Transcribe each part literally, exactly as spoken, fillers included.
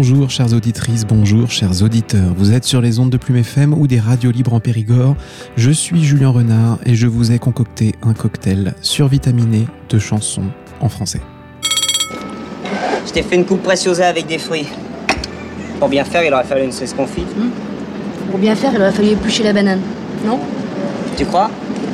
Bonjour chères auditrices, bonjour chers auditeurs. Vous êtes sur les ondes de Plume F M ou des radios libres en Périgord. Je suis Julien Renard et je vous ai concocté un cocktail survitaminé de chansons en français. Je t'ai fait une coupe préciosa avec des fruits. Pour bien faire, il aurait fallu une sauce confite. Mmh. Pour bien faire, il aurait fallu éplucher la banane, non ? Tu crois ?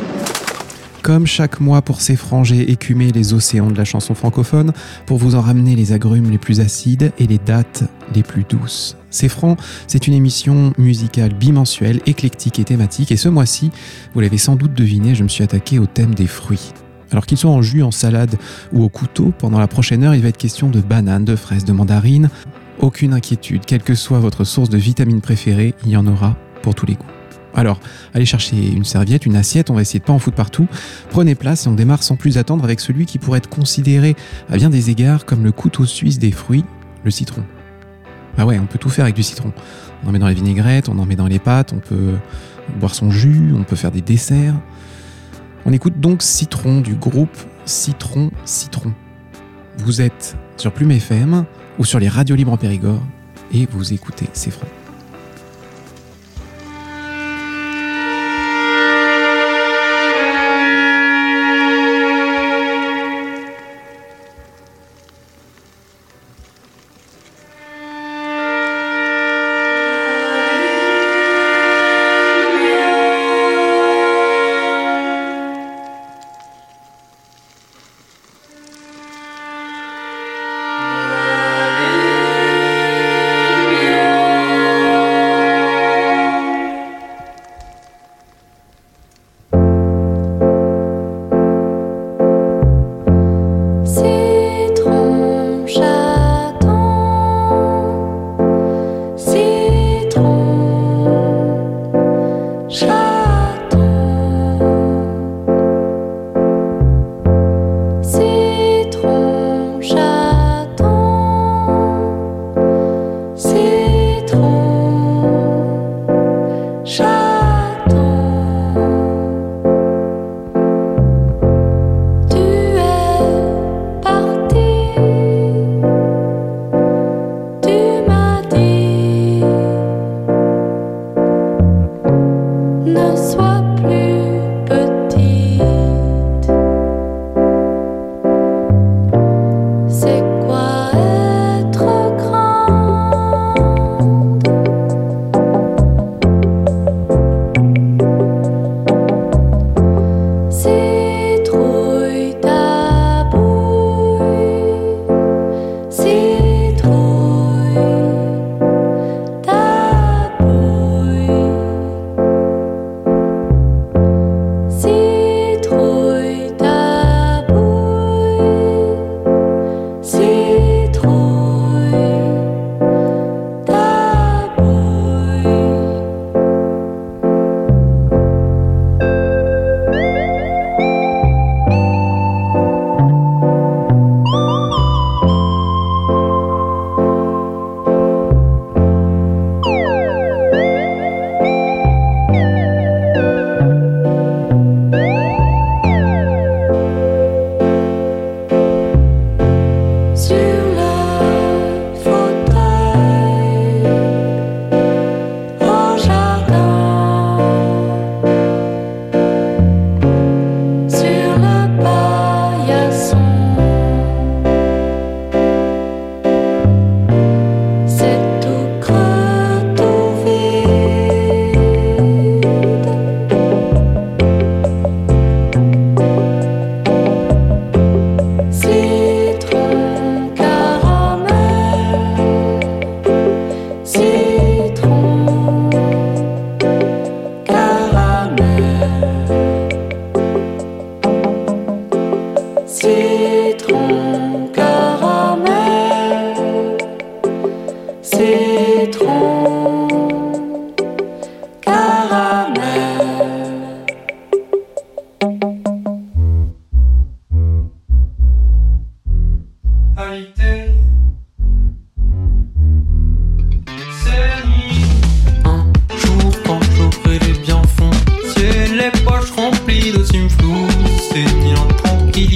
Comme chaque mois pour Cefran, j'ai écumé les océans de la chanson francophone pour vous en ramener les agrumes les plus acides et les dates les plus douces. Cefran, c'est une émission musicale bimensuelle, éclectique et thématique. Et ce mois-ci, vous l'avez sans doute deviné, je me suis attaqué au thème des fruits. Alors qu'ils soient en jus, en salade ou au couteau, pendant la prochaine heure, il va être question de bananes, de fraises, de mandarines. Aucune inquiétude, quelle que soit votre source de vitamines préférée, il y en aura pour tous les goûts. Alors, allez chercher une serviette, une assiette, on va essayer de pas en foutre partout. Prenez place et on démarre sans plus attendre avec celui qui pourrait être considéré à bien des égards comme le couteau suisse des fruits, le citron. Ah ouais, on peut tout faire avec du citron. On en met dans les vinaigrettes, on en met dans les pâtes, on peut boire son jus, on peut faire des desserts. On écoute donc Citron du groupe Citron Citron. Vous êtes sur Plume F M ou sur les radios libres en Périgord et vous écoutez Cefran.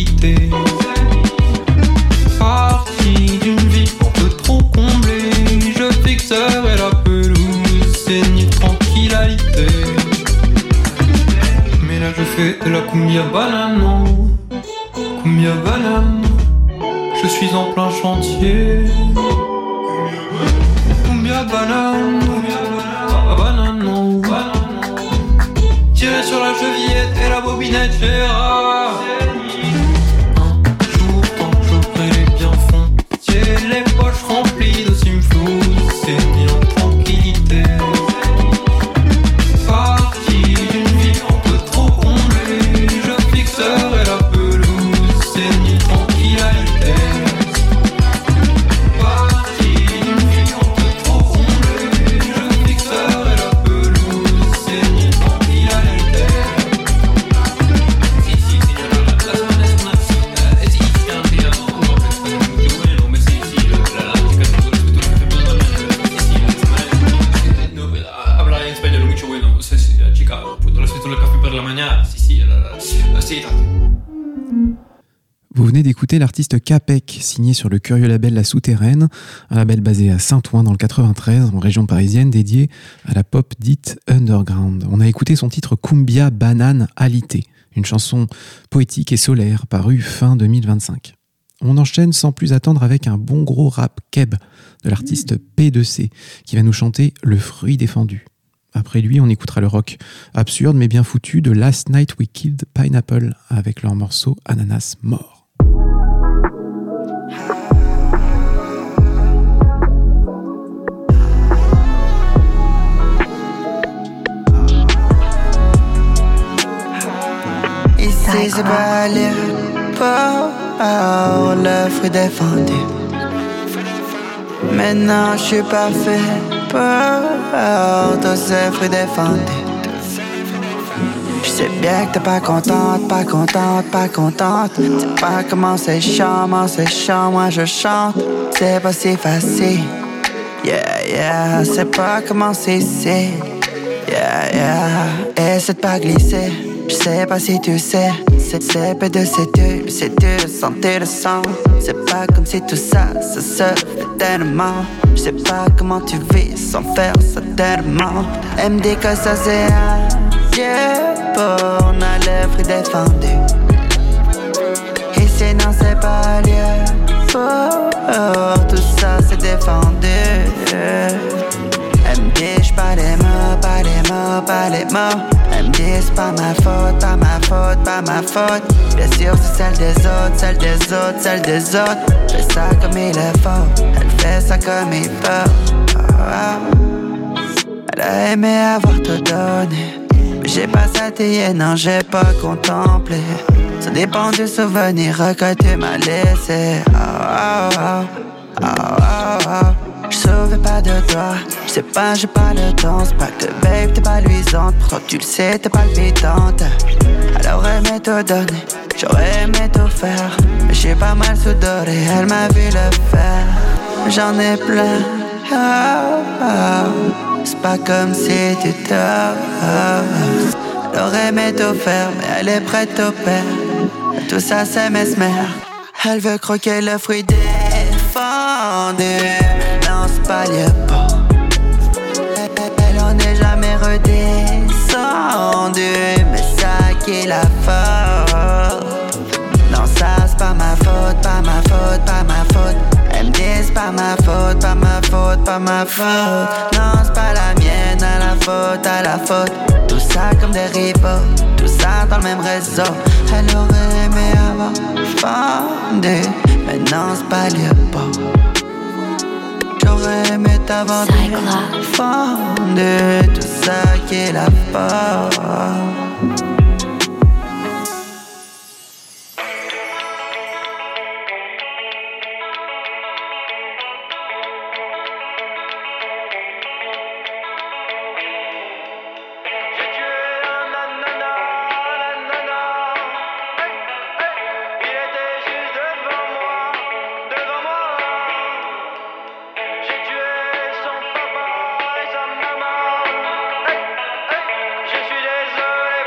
Partie d'une vie un peu trop comblée. suis en plein chantier. Cumbia banane, ah banane non. Tirer sur la chevillette et la bobinette, j'ai rare. Un jour, tant que j'aurai les bienfonds, j'ai les poches remplies de simflou. C'est ni en tranquillité. Parti d'une vie un peu trop comblée, je fixerai la pelouse, c'est ni tranquillité. Parti d'une vie un peu trop comblée, je fixerai la pelouse, c'est ni tranquillité. Si, si, si, la, la, la semaine est una, es si, si, un día, no, no, yo bueno, me si, si, la, la, chica, todo el futuro que te puedo dar, si, si, la semana, no, habla en español mucho bueno, si, si, la chica, puedo respetar el café por la mañana, si, si, la, la, si, la. Vous venez d'écouter l'artiste Capek, signé sur le curieux label La Souterraine, un label basé à Saint-Ouen dans le quatre-vingt-treize, en région parisienne, dédié à la pop dite underground. On a écouté son titre Cumbia Banane Alité, une chanson poétique et solaire parue fin deux mille vingt-cinq. On enchaîne sans plus attendre avec un bon gros rap keb de l'artiste P deux C, qui va nous chanter Le fruit défendu. Après lui, on écoutera le rock absurde mais bien foutu de Last Night We Killed Pineapple avec leur morceau Ananas Mort. Ici c'est pas lire pour le fruit défendu. Maintenant je suis parfait pour tous ces fruits défendus. Je sais bien que t'es pas contente, pas contente, pas contente. C'est pas comment c'est chiant, moi c'est chiant, moi je chante. C'est pas si facile, yeah, yeah. C'est pas comment c'est ici, yeah, yeah. Essaie de pas glisser, je sais pas si tu sais. C'est c'est P deux C deux, c'est dur de sentir le sang. C'est pas comme si tout ça, ça se fait tellement. Je sais pas comment tu vis sans faire ça tellement. Elle me dit que ça c'est un Dieu pour on a le fruit défendu. Ici non c'est pas lieu pour tout ça c'est défendu. Elle me dit j'pas les mots, pas les mots, pas les mots. Elle me dit c'est pas ma faute, pas ma faute, pas ma faute. Bien sûr c'est celle des autres, celle des autres, celle des autres. Fais ça comme il est faux, elle fait ça comme il faut. Oh, oh. Elle a aimé avoir tout donné, mais j'ai pas satisfié, non j'ai pas contemplé. Ça dépend du souvenir que tu m'as laissé. Oh oh oh, oh oh oh. J'saurais pas de toi, j'sais pas, j'ai pas le temps. C'est pas que babe t'es pas luisante, pourtant tu le sais t'es palpitante. Elle aurait aimé tout donner, j'aurais aimé tout faire, mais j'ai pas mal soudoré, elle m'a vu le faire. J'en ai plein, oh, oh. C'est pas comme si tu t'as oh. Elle aurait aimé tout faire, mais elle est prête au père. Tout ça c'est mesmer. Elle veut croquer le fruit défendu. Non c'est pas lieu pas. Elle en est jamais redescendue, mais ça qui la faute. Non ça c'est pas ma faute, pas ma faute, pas ma faute. Elle me dit c'est pas ma faute, pas ma faute, pas ma faute. Non c'est pas la mienne, à la faute, à la faute. Tout ça comme des rivaux, tout ça dans le même réseau. Elle aurait aimé avoir fendu, mais non c'est pas lieu pas. J'aurais aimé t'avoir fendu, tout ça qui est la faute. Je suis désolé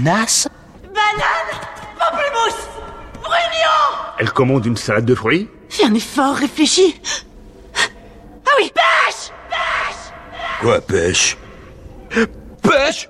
Ananas? Banane! Pamplemousse! Brugnon! Elle commande une salade de fruits? Fais un effort, réfléchis. Ah oui, pêche! Pêche! Quoi, pêche? Pêche?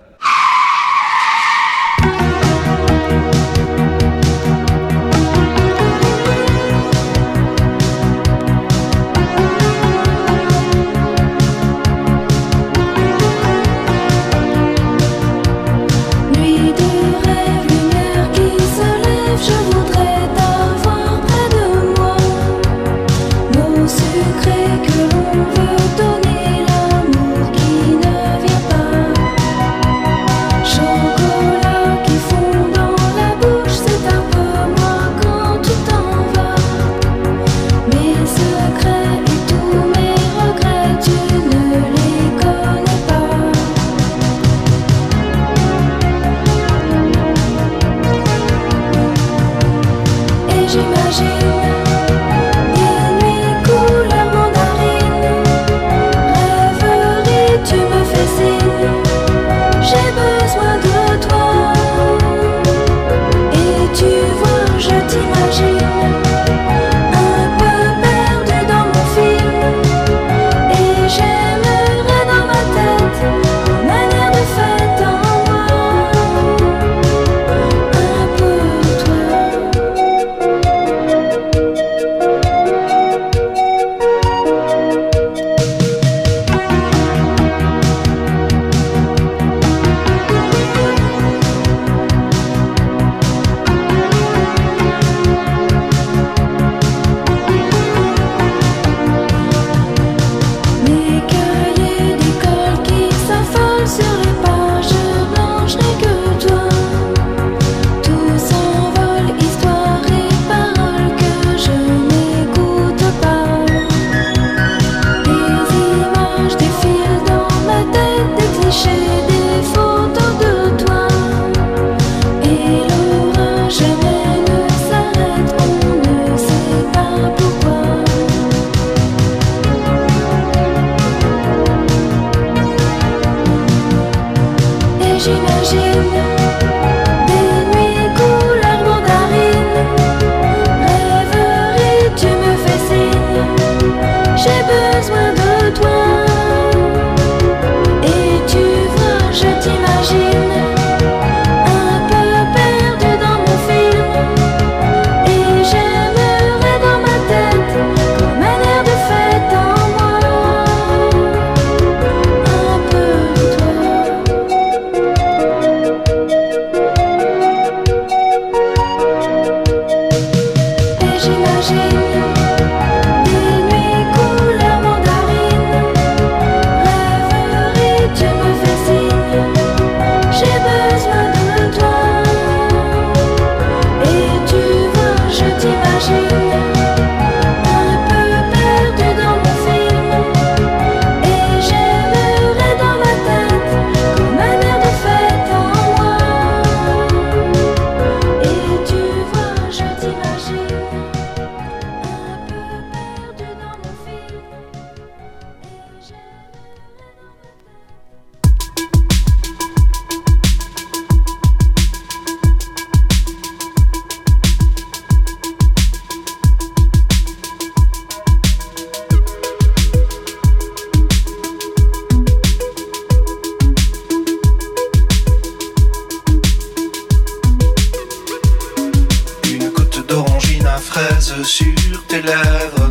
sur tes lèvres,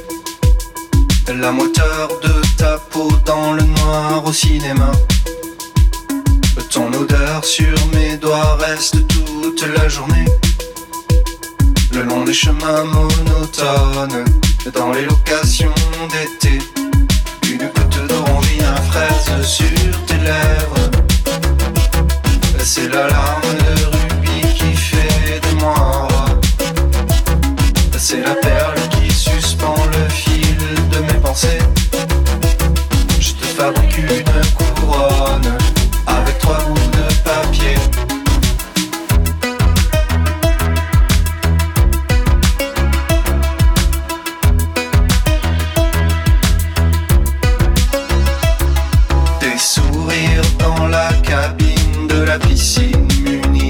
la moiteur de ta peau dans le noir au cinéma. Ton odeur sur mes doigts reste toute la journée, le long des chemins monotones, dans les locations d'été. Une goutte d'orangine à fraise sur tes lèvres, c'est la larme de rubis qui fait de moi un roi. C'est la perle qui suspend le fil de mes pensées. Je te fabrique une couronne avec trois bouts de papier. Tes sourires dans la cabine de la piscine, munis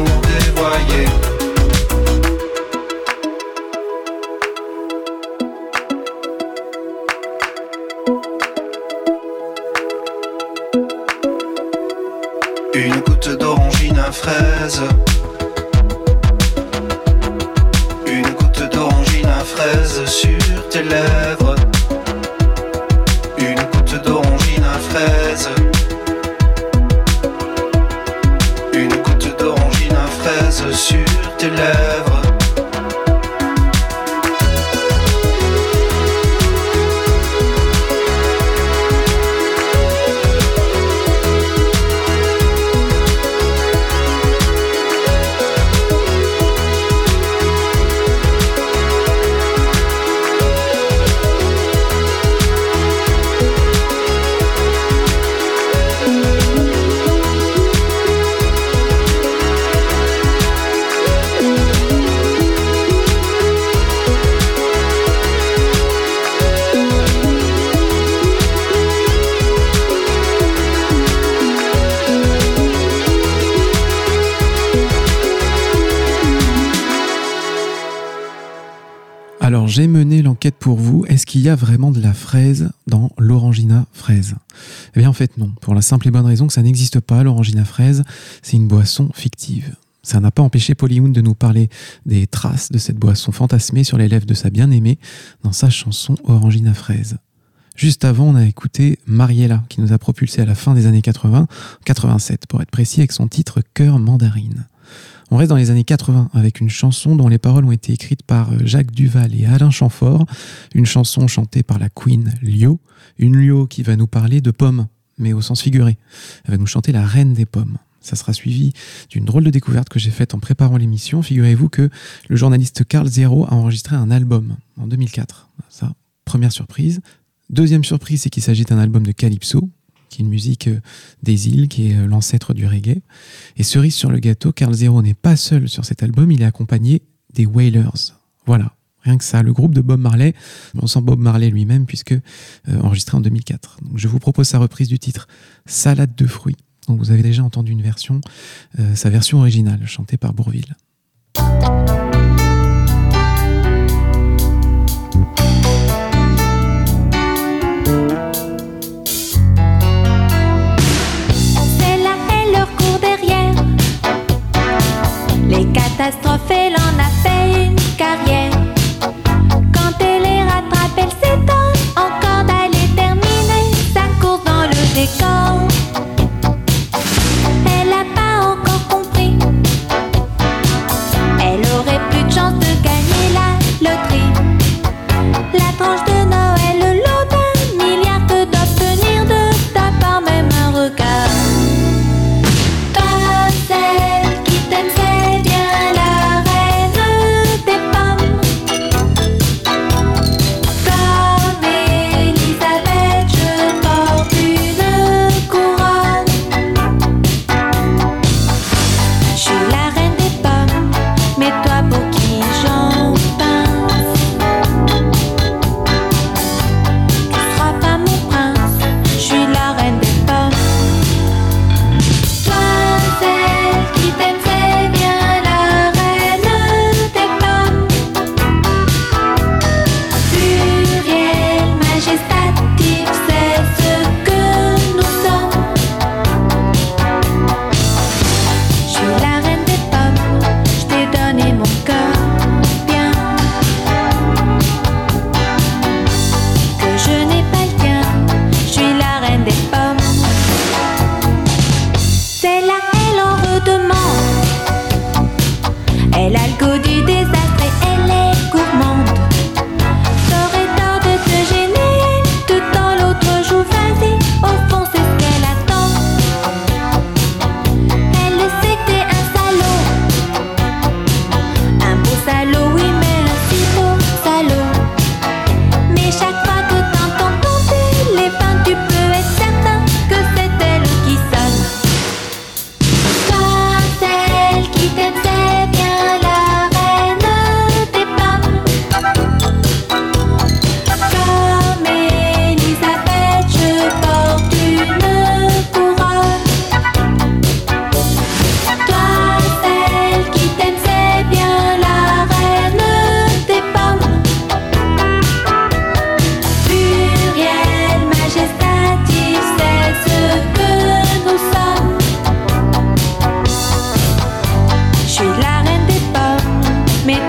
dévoyé. Une goutte d'orangine à fraise. Une goutte d'orangine à fraise sur tes lèvres. Une goutte d'orangine à fraise. Une goutte d'orangine à fraise sur tes lèvres. Alors j'ai mené l'enquête pour vous, est-ce qu'il y a vraiment de la fraise dans l'orangina fraise ? Eh bien en fait non, pour la simple et bonne raison que ça n'existe pas, l'orangina fraise, c'est une boisson fictive. Ça n'a pas empêché Pollywood de nous parler des traces de cette boisson fantasmée sur les lèvres de sa bien-aimée dans sa chanson Orangina fraise. Juste avant, on a écouté Mariella, qui nous a propulsé à la fin des années quatre-vingts, quatre-vingt-sept pour être précis, avec son titre Cœur mandarine. On reste dans les années quatre-vingts avec une chanson dont les paroles ont été écrites par Jacques Duvall et Alain Chamfort, une chanson chantée par la Queen Lio, une Lio qui va nous parler de pommes, mais au sens figuré. Elle va nous chanter la reine des pommes. Ça sera suivi d'une drôle de découverte que j'ai faite en préparant l'émission. Figurez-vous que le journaliste Carl Zero a enregistré un album en deux mille quatre. Ça, première surprise. Deuxième surprise, c'est qu'il s'agit d'un album de Calypso, qui est une musique des îles, qui est l'ancêtre du reggae. Et cerise sur le gâteau, Carl Zero n'est pas seul sur cet album, il est accompagné des Wailers. Voilà, rien que ça, le groupe de Bob Marley, on sent Bob Marley lui-même, puisque euh, enregistré en deux mille quatre. Donc je vous propose sa reprise du titre Salade de fruits. Donc vous avez déjà entendu une version, euh, sa version originale, chantée par Bourvil. Les catastrophes, elle en a fait une carrière. Quand elle les rattrape, elle s'étonne encore d'aller terminer sa course dans le décor. Elle a pas encore compris. Elle aurait plus de chance de gagner la loterie. La tranche de Noël, le lot d'un milliard que d'obtenir de ta part même un regard. Comme celle qui t'aime, c'est bien la reine.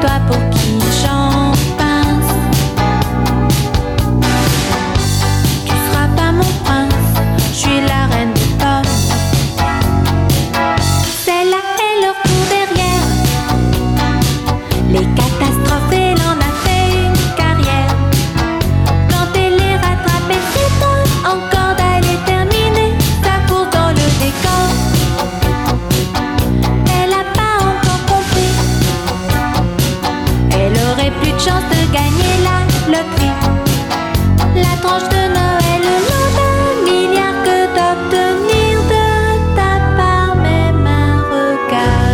toi pour qui j'en pince. Tu seras pas mon prince, je suis la reine des pommes. C'est là et le retour derrière. Les catastrophes, elle en a fait une carrière. Quand elle les rattrape, elle s'étonne encore d'aller terminer sa course dans le décor. Elle a pas encore compris. Elle aurait plus de chance de gagner la loterie. La tranche de Noël, l'on d'un milliard que d'obtenir de ta part même un regard.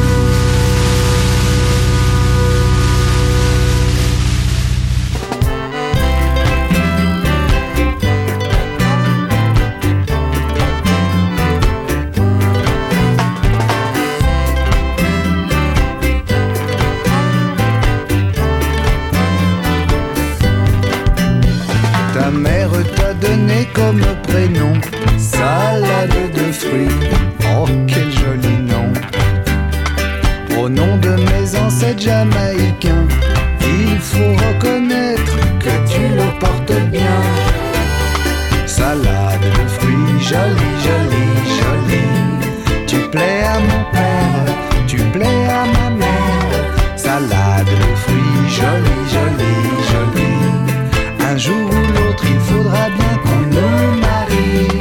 Ta mère t'a donné comme prénom salade de fruits. Oh, quel joli nom. Au nom de mes ancêtres jamaïcains, il faut reconnaître que tu le portes bien. Salade de fruits, jolie, jolie, jolie. Tu plais à mon père, tu plais à ma mère. Salade de fruits, jolie, jolie, jolie. Un jour ou l'autre, il faudra bien qu'on nous marie.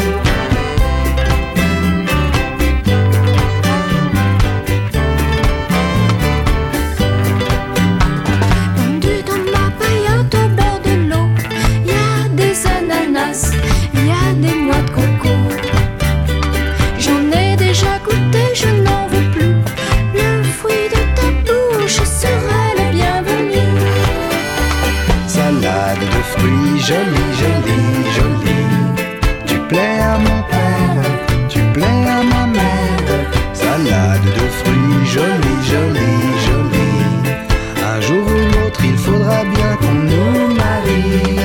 Pendu dans ma paillote au bord de l'eau, y a des ananas, y a des noix de coco. J'en ai déjà goûté, je n'en veux plus. Le fruit de ta bouche sera le bienvenu. Salade de fruits, jolie, jolie, jolie. Tu plais à mon père, tu plais à ma mère. Salade de fruits, jolie, jolie, jolie. Un jour ou l'autre, il faudra bien qu'on nous marie.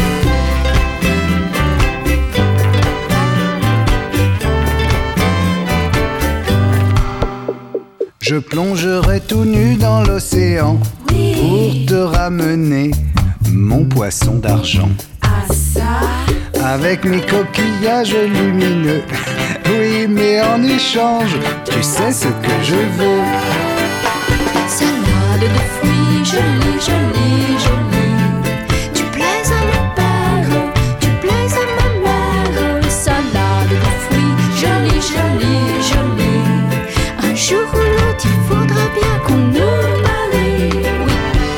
Je plongerai tout nu dans l'océan pour te ramener mon poisson d'argent. Ah ça, Avec mes coquillages lumineux. Oui, mais en échange, tu sais ce que je veux. salade de fruits, jolie, jolie, jolie. Tu plais à mon père, tu plais à ma mère. Salade de fruits, jolie, jolie, jolie. Un jour ou l'autre, il faudra bien qu'on nous marie. Oui.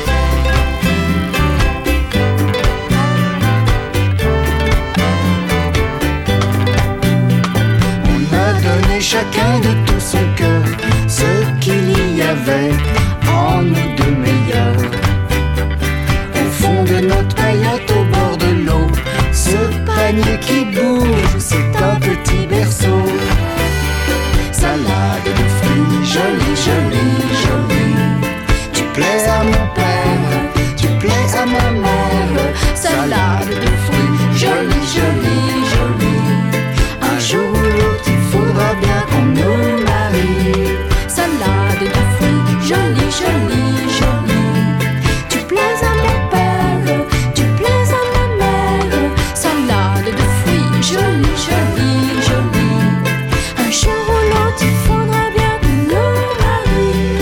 On a donné chacun de tout son cœur ce qu'il y avait en nous de meilleur. Au fond de notre paillote au bord de l'eau, ce panier qui bouge, c'est un petit berceau. Salade de fruits, jolie, jolie, jolie. Tu plais à mon père, tu plais à ma mère. Salade de fruits, jolie, jolie, jolie. Un jour ou l'autre, il faudra bien qu'on nous marie. Salade de fruits, jolie, jolie, jolie. Tu plais à mon père, tu plais à ma mère. Salade de fruits, jolie, jolie, jolie. Un jour ou l'autre, il faudra bien qu'on nous marie.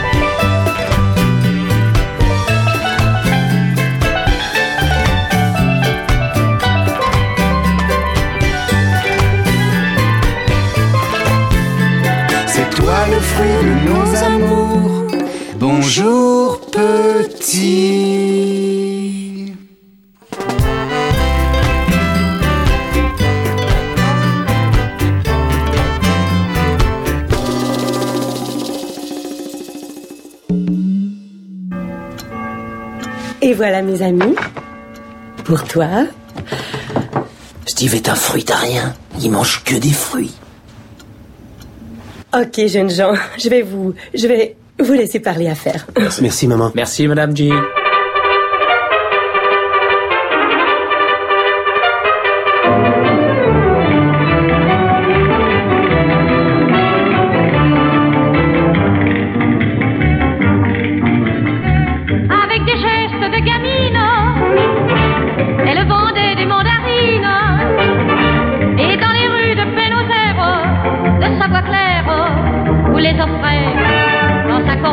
C'est toi le fruit de nos amours. Bonjour petit. Et voilà mes amis, pour toi. Steve est un fruitarien, il mange que des fruits. Ok jeunes gens, je vais vous, je vais vous laisser parler à faire. Merci, Merci maman. Merci Madame G.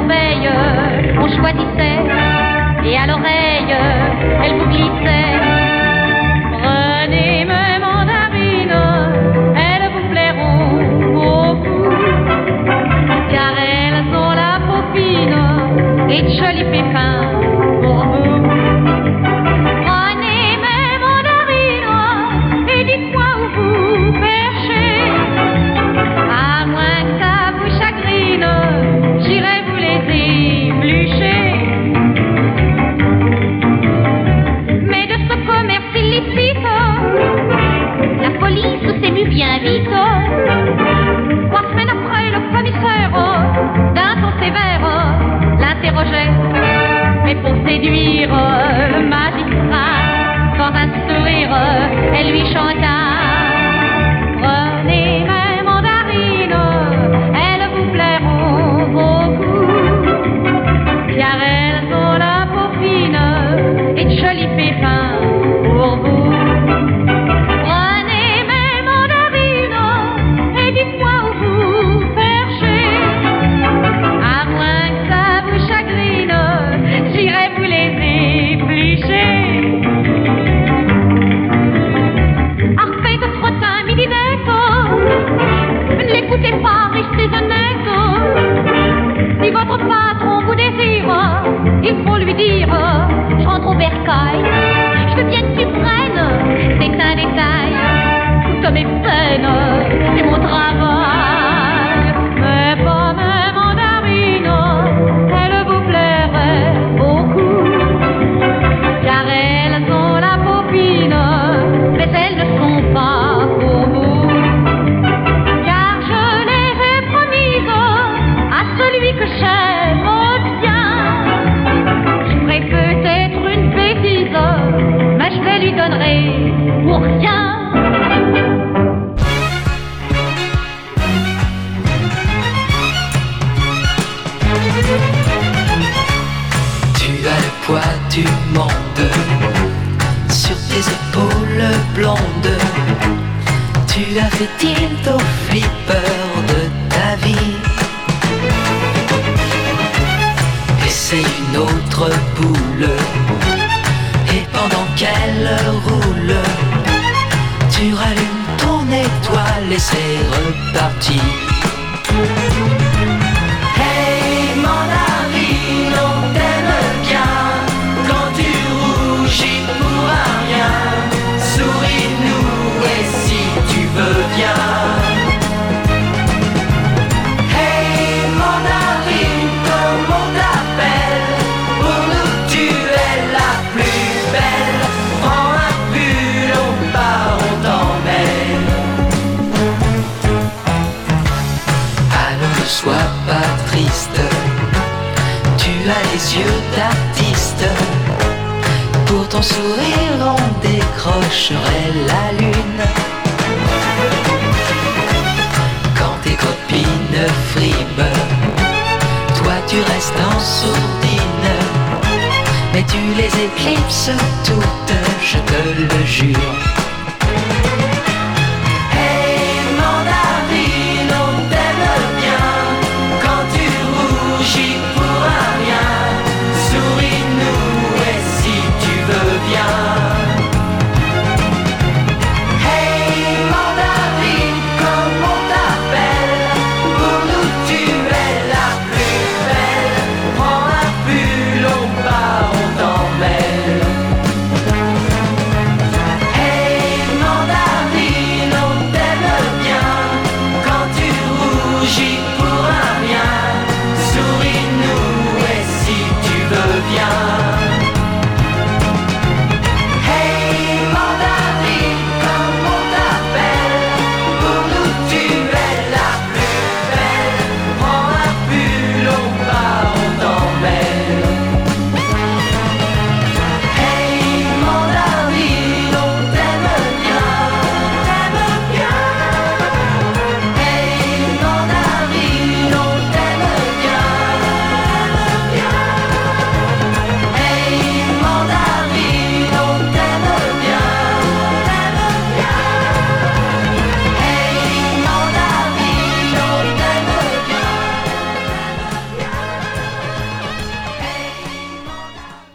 merveille, on choisissait, et à l'oreille, elle vous glissait. Prenez mes mandarines, elles vous plairont beaucoup, car elles ont la peau fine et de jolis pépins pour vous. Prenez mes mandarines et dites-moi où vous perchez. À moins que ça vous chagrine, j'irai vous les éplucher. Mais de ce commerce illicite, la police s'émut bien vite. Trois semaines après, le commissaire, d'un ton sévère, l'interrogeait. Mais pour séduire le magistrat, dans un sourire, elle lui chanta. Prenez mes mandarines, elles vous plairont beaucoup, car elles ont la peau fine et de jolis pépins pour vous. Prenez mes mandarines et dites-moi où vous perchez. À moins que ça vous chagrine, j'irai vous les éplucher. Arpé de trottin, midinette, ne l'écoutez pas, restez honnête. Si votre patron vous désire, il faut lui dire, je rentre au bercail, je veux bien que tu prennes, c'est un détail. Toutes mes peines, c'est mon travail. Mais pas mes mandarines, elles vous plairaient beaucoup, car elles ont la peau fine, mais elles ne sont pas pour vous. Car je les ai promises à celui que j'aime bien. Je ferai peut-être une bêtise, mais je les lui donnerai pour rien. Tu as le poids du monde sur tes épaules blondes. Tu as fait tilt au flipper de ta vie. Essaye une autre boule, et pendant qu'elle roule, tu rallumes ton étoile et c'est reparti. Hey mandarine, on t'aime bien quand tu rougis pour un rien. Souris-nous et si tu veux bien. Hey mandarine, comme on t'appelle, pour nous tu es la plus belle. Prends un pull, on part, on t'emmène. Alors ne sois pas triste, tu as les yeux d'artiste. Pour ton sourire on décrocherait la lune. Quand tes copines friment, toi tu restes en sourdine. Mais tu les éclipses toutes, je te le jure. Hey mandarine, on t'aime bien quand tu rougis pour un rien. Souris-nous et si tu veux bien. Hey mandarine, comme on t'appelle, pour nous tu es la plus belle. Prends un pull, on part, on t'emmène. Hey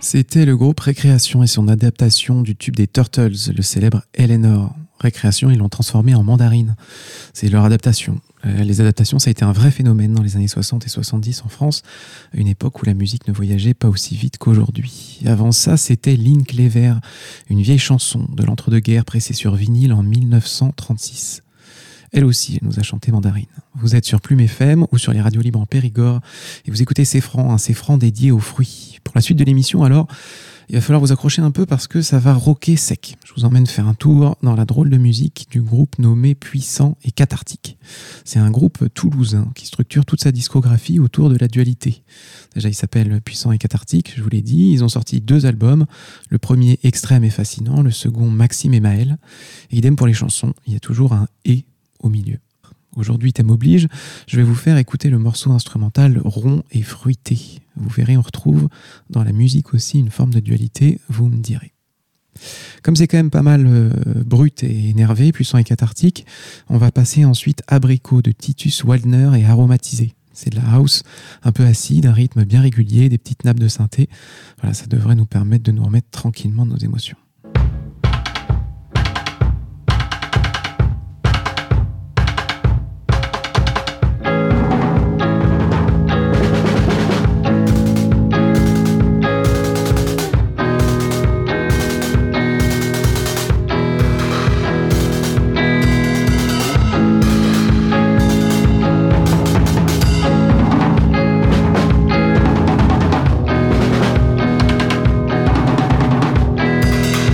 C'était le groupe Récréation et son adaptation du tube des Turtles, le célèbre Eleanor. Récréation, ils l'ont transformé en Mandarine. C'est leur adaptation. Les adaptations, ça a été un vrai phénomène dans les années soixante et soixante-dix en France, une époque où la musique ne voyageait pas aussi vite qu'aujourd'hui. Avant ça, c'était Lynn Cleaver, une vieille chanson de l'entre-deux-guerres pressée sur vinyle en mille neuf cent trente-six. Elle aussi, elle nous a chanté Mandarine. Vous êtes sur Plume F M ou sur les radios libres en Périgord et vous écoutez C'est Franc, un C'est Franc dédié aux fruits. Pour la suite de l'émission, alors, il va falloir vous accrocher un peu parce que ça va rocker sec. Je vous emmène faire un tour dans la drôle de musique du groupe nommé Puissant et Cathartique. C'est un groupe toulousain qui structure toute sa discographie autour de la dualité. Déjà, il s'appelle Puissant et Cathartique, je vous l'ai dit. Ils ont sorti deux albums. Le premier, Extrême et Fascinant. Le second, Maxime et Maël. Et idem pour les chansons, il y a toujours un « et » au milieu. Aujourd'hui, thème oblige, je vais vous faire écouter le morceau instrumental rond et fruité. Vous verrez, on retrouve dans la musique aussi une forme de dualité, vous me direz. Comme c'est quand même pas mal euh, brut et énervé, Puissant et Cathartique, on va passer ensuite Abricot de Titus Waldner et Aromatisé. C'est de la house un peu acide, un rythme bien régulier, des petites nappes de synthé. Voilà, ça devrait nous permettre de nous remettre tranquillement de nos émotions. We'll be right back.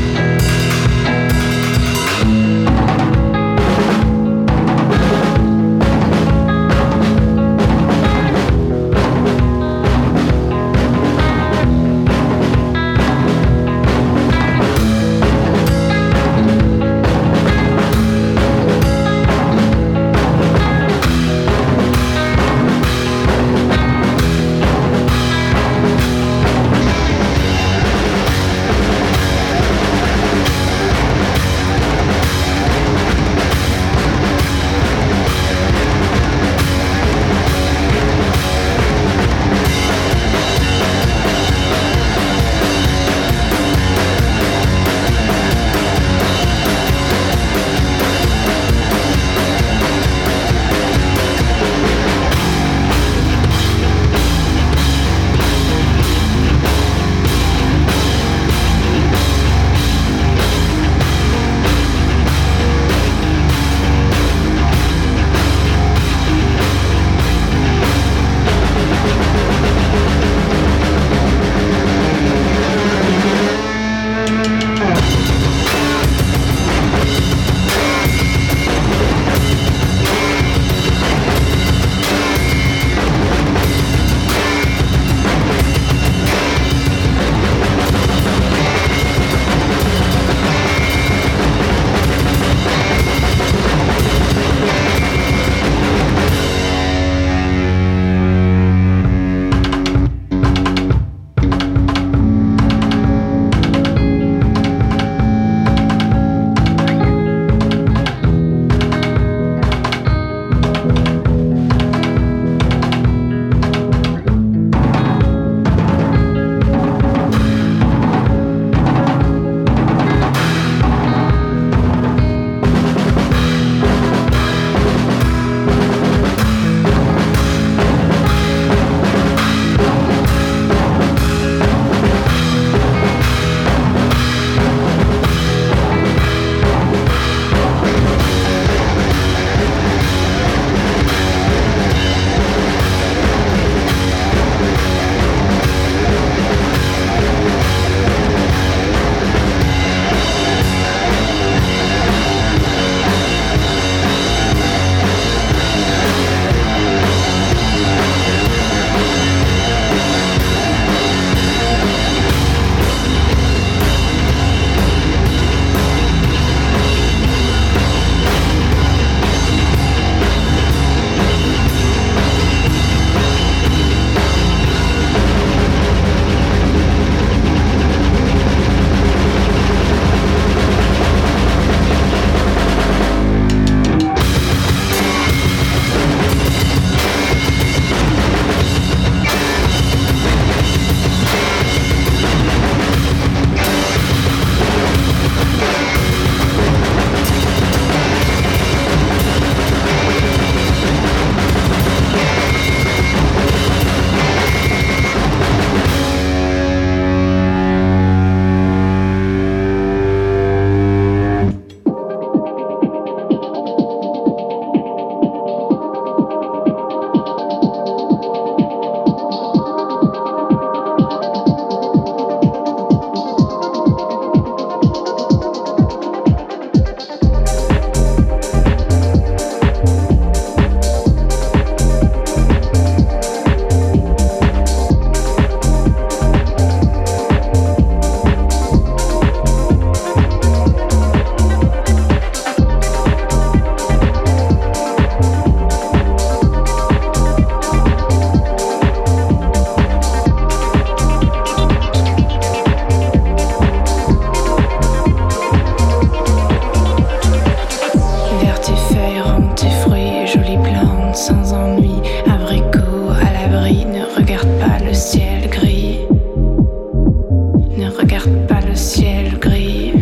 regarde pas le ciel gris. Ne regarde pas le ciel gris.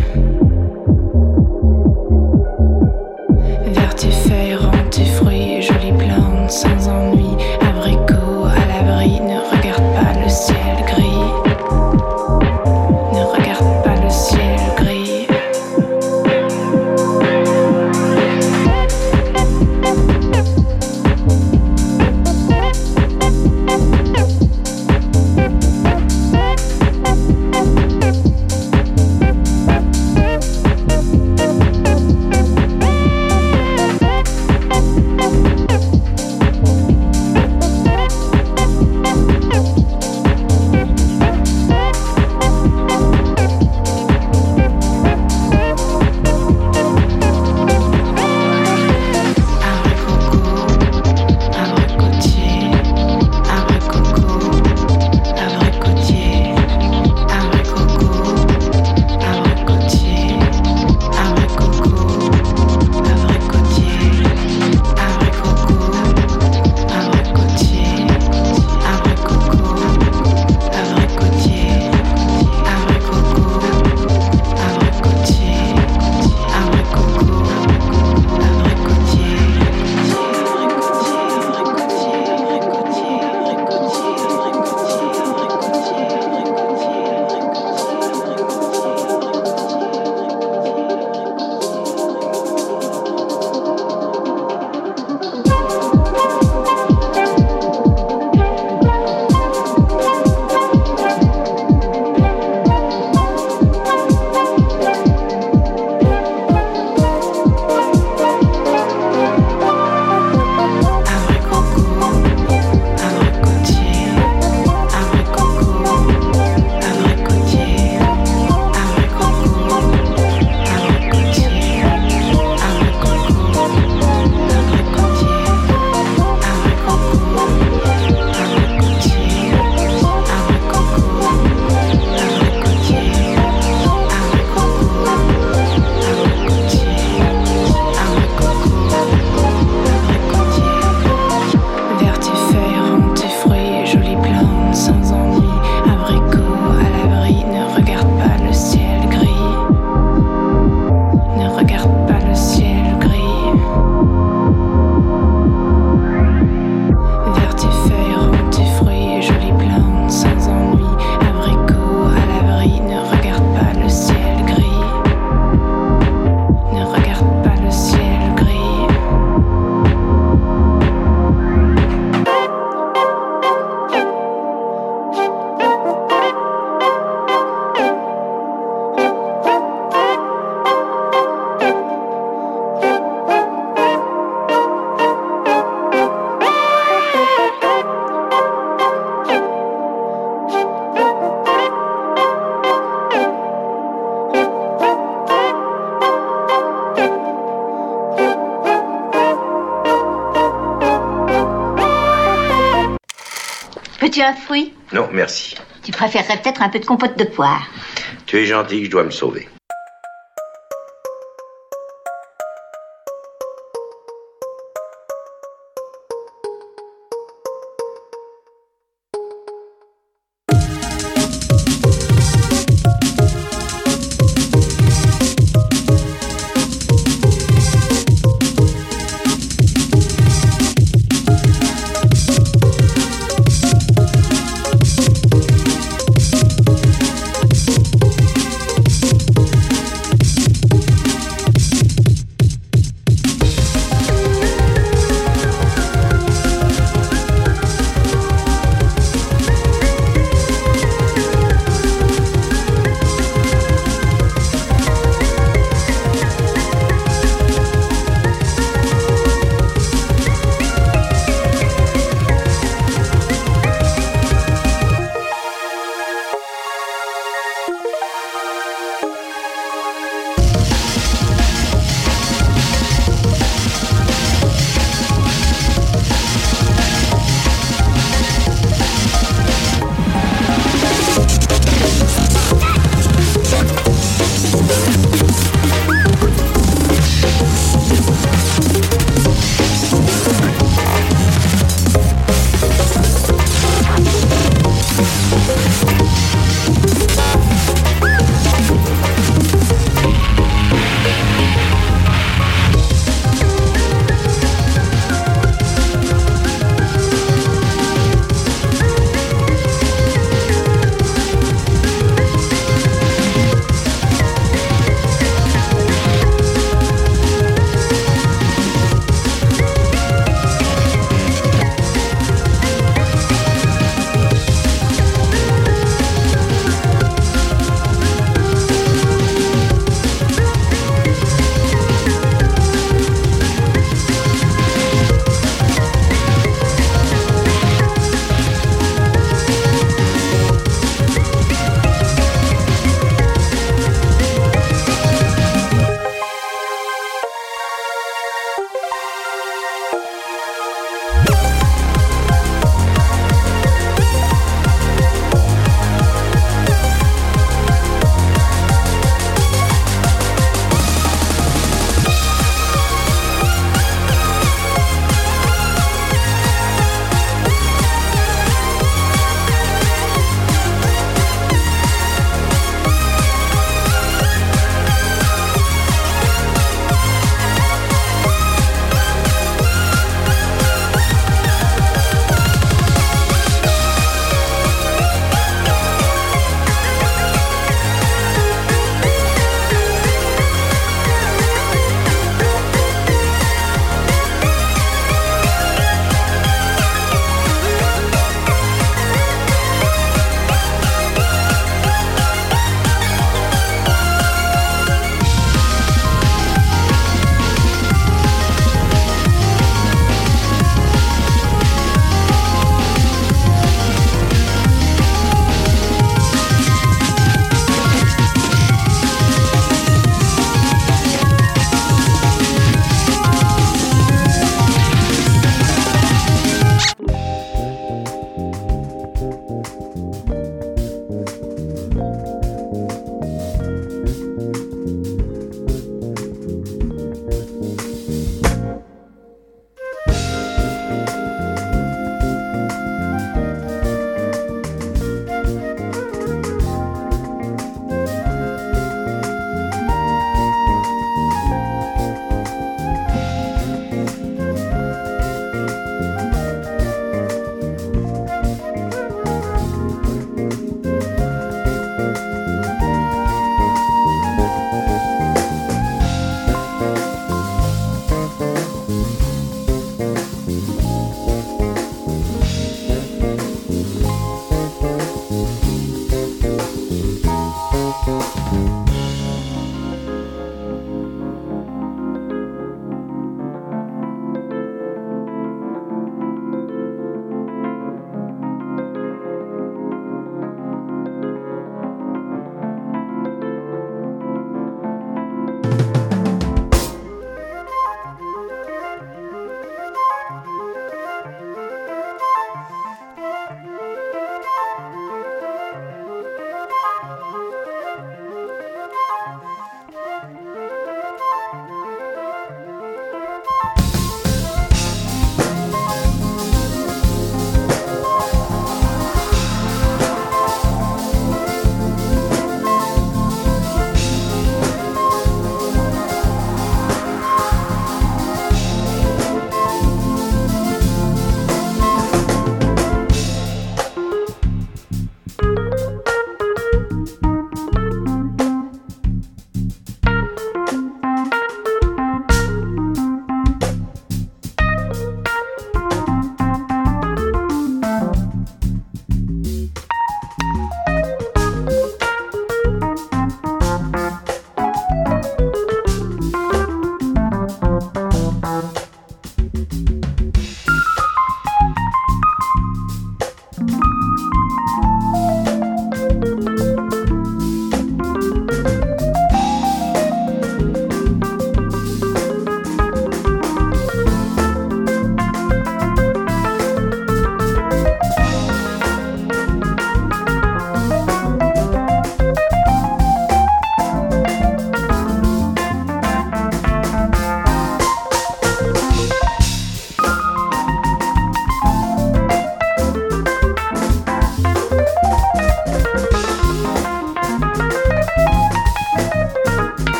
Vertifeuille, rend tes fruits, jolies plantes sans ennui. Abricots à l'abri, ne regarde pas le ciel gris. Ne regarde pas le ciel gris. Veux-tu un fruit? Non, merci. Tu préférerais peut-être un peu de compote de poire. Tu es gentil, je dois me sauver.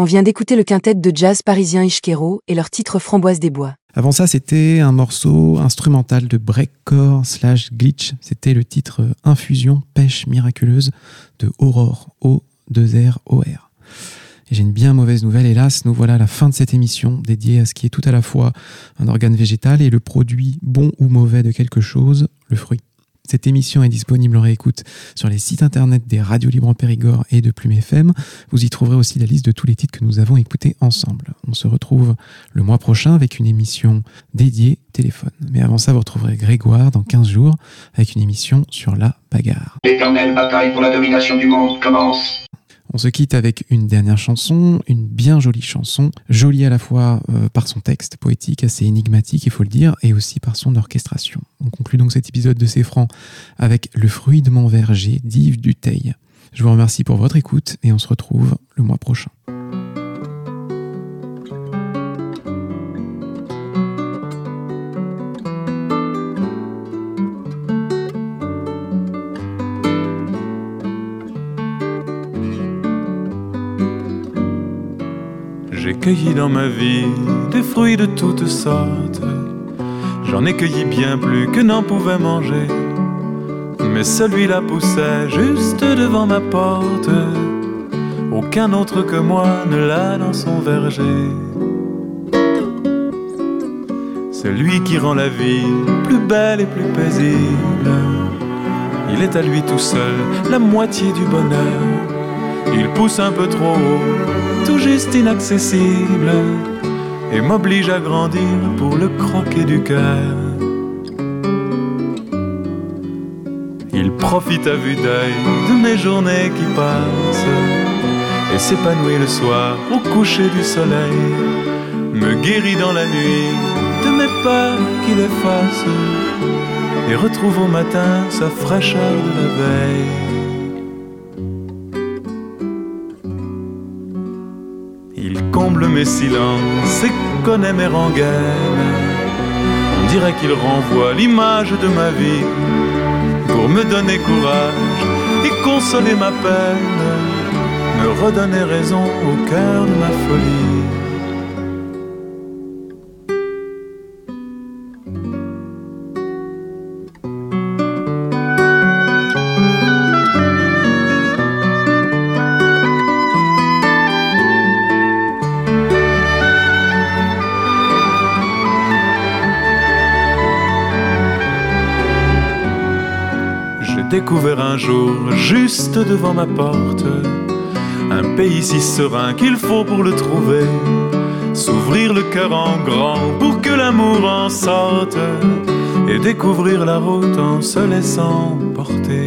On vient d'écouter le quintet de jazz parisien Ishkero et leur titre Framboise des Bois. Avant ça, c'était un morceau instrumental de breakcore slash glitch. C'était le titre Infusion Pêche Miraculeuse de Aurore, O deux R O R. Et j'ai une bien mauvaise nouvelle, hélas, nous voilà à la fin de cette émission dédiée à ce qui est tout à la fois un organe végétal et le produit bon ou mauvais de quelque chose, le fruit. Cette émission est disponible en réécoute sur les sites internet des radios libres en Périgord et de Plume F M. Vous y trouverez aussi la liste de tous les titres que nous avons écoutés ensemble. On se retrouve le mois prochain avec une émission dédiée téléphone. Mais avant ça, vous retrouverez Grégoire dans quinze jours avec une émission sur la bagarre. L'éternelle bataille pour la domination du monde commence. On se quitte avec une dernière chanson, une bien jolie chanson, jolie à la fois euh, par son texte poétique, assez énigmatique, il faut le dire, et aussi par son orchestration. On conclut donc cet épisode de C'est Franc avec Le fruit de mon verger d'Yves Dutheil. Je vous remercie pour votre écoute et on se retrouve le mois prochain. J'ai cueilli dans ma vie des fruits de toutes sortes. J'en ai cueilli bien plus que n'en pouvait manger. Mais celui-là poussait juste devant ma porte. Aucun autre que moi ne l'a dans son verger. C'est lui qui rend la vie plus belle et plus paisible. Il est à lui tout seul la moitié du bonheur. Il pousse un peu trop haut, tout juste inaccessible, et m'oblige à grandir pour le croquer du cœur. Il profite à vue d'œil de mes journées qui passent et s'épanouit le soir au coucher du soleil. Me guérit dans la nuit de mes peurs qu'il efface et retrouve au matin sa fraîcheur de la veille. Il comble mes silences et connaît mes rengaines. On dirait qu'il renvoie l'image de ma vie pour me donner courage et consoler ma peine, me redonner raison au cœur de ma folie. Découvert un jour, juste devant ma porte, un pays si serein qu'il faut pour le trouver, s'ouvrir le cœur en grand pour que l'amour en sorte, et découvrir la route en se laissant porter.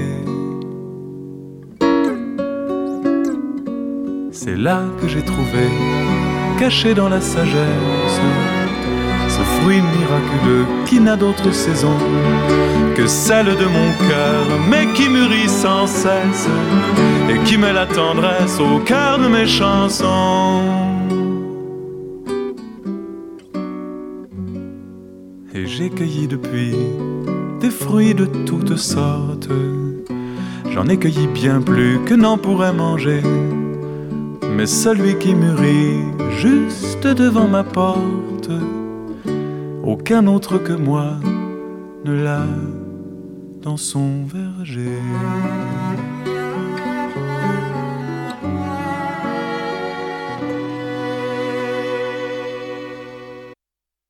C'est là que j'ai trouvé, caché dans la sagesse, ce fruit miraculeux qui n'a d'autre saison que celle de mon cœur, mais qui mûrit sans cesse et qui met la tendresse au cœur de mes chansons. Et j'ai cueilli depuis des fruits de toutes sortes. J'en ai cueilli bien plus que n'en pourrait manger. Mais celui qui mûrit juste devant ma porte, aucun autre que moi ne l'a dans son verger.